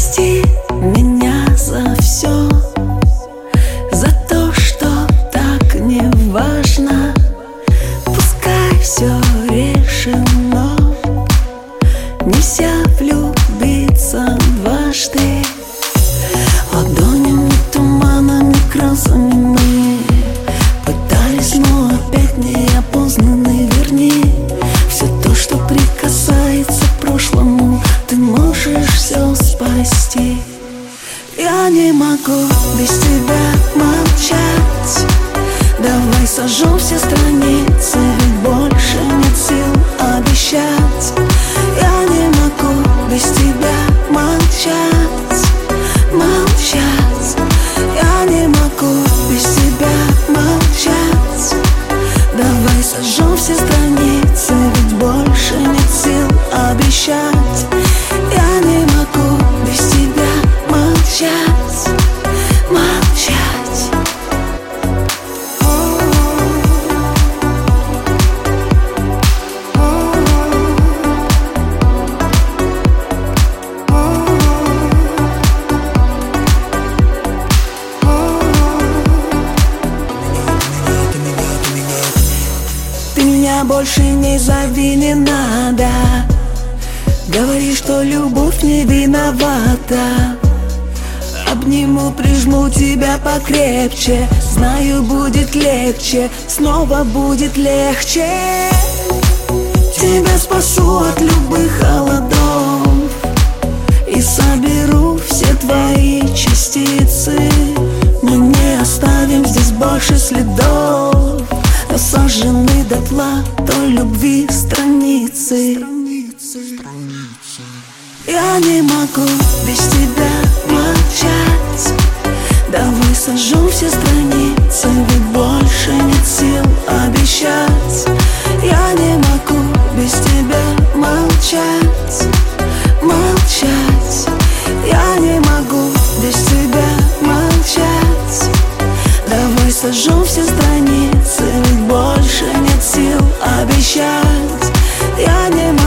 Прости меня за все, за то, что так не важно. Пускай все решено, нельзя влюбиться дважды. Ладонями, туманами, грозами мы пытались, но опять неопознанный. Верни все то, что прикасается к прошлому. Ты можешь все спасти. Я не могу без тебя молчать. Давай сожжем все страницы, ведь больше нет сил обещать. Я не могу без тебя молчать, молчать. Я не могу без тебя молчать. Давай сожжем все страницы, ведь больше нет сил обещать. Я не могу без тебя молчать, молчать. Ты меня больше не зови, не надо. Говори, что любовь не виновата. Обниму, прижму тебя покрепче. Знаю, будет легче, снова будет легче. Тебя спасу от любых холодов и соберу все твои частицы. Мы не оставим здесь больше следов, но сожжены дотла той любви страницы. Я не могу без тебя молчать. Давай сожжем все страницы, ведь больше нет сил обещать. Я не могу без тебя молчать, молчать. Я не могу без тебя молчать. Давай сожжем все страницы, ведь больше нет сил обещать. Я не могу